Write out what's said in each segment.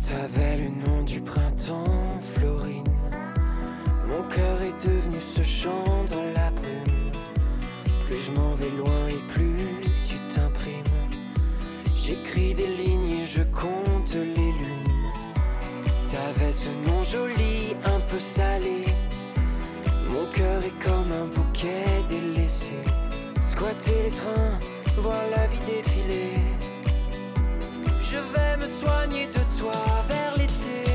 T'avais le nom du printemps, Florine. Mon cœur est devenu ce chant dans la brume. Plus je m'en vais loin et plus tu t'imprimes. J'écris des lignes et je compte les lunes. T'avais ce nom joli, un peu salé. Mon cœur est comme un bouquet délaissé. Squatter les trains, voir la vie défiler. Je vais me soigner de toi vers l'été.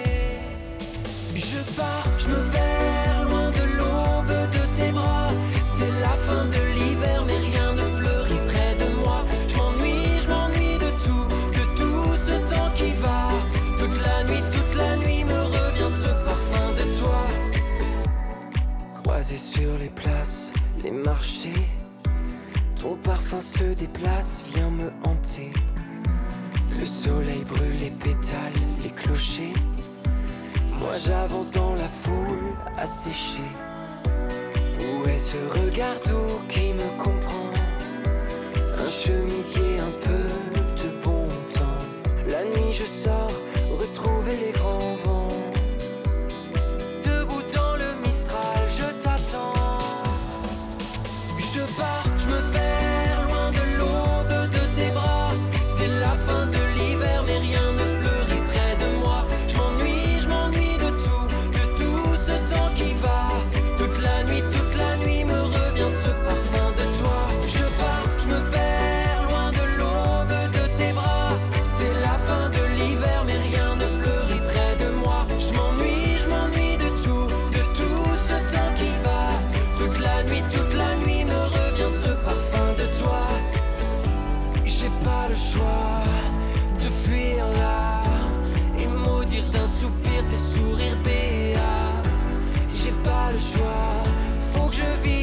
Je pars, je me perds loin de l'aube de tes bras. C'est la fin de l'hiver mais rien ne fleurit près de moi. Je m'ennuie de tout ce temps qui va. Toute la nuit me revient ce parfum de toi. Croisé sur les places, les marchés. Ton parfum se déplace, viens me hanter. Le soleil brûle les pétales, les clochers. Moi j'avance dans la foule, asséché. Où est ce regard doux qui me comprend? Un chemisier, un peu de bon temps. La nuit je sors, retrouver les grands vents. Debout dans le Mistral, je t'attends. Je pars, je me perds loin de l'aube de tes bras. C'est la fin de l'hiver mais rien ne fleurit près de moi. Je m'ennuie de tout ce temps qui va. Toute la nuit me revient ce parfum de toi. Je pars, je me perds loin de l'aube de tes bras. C'est la fin de l'hiver mais rien ne fleurit près de moi. Je m'ennuie de tout ce temps qui va. Toute la nuit me revient ce parfum de toi. J'ai pas le choix de fuir là et maudire d'un soupir tes sourires béats. J'ai pas le choix, faut que je vive.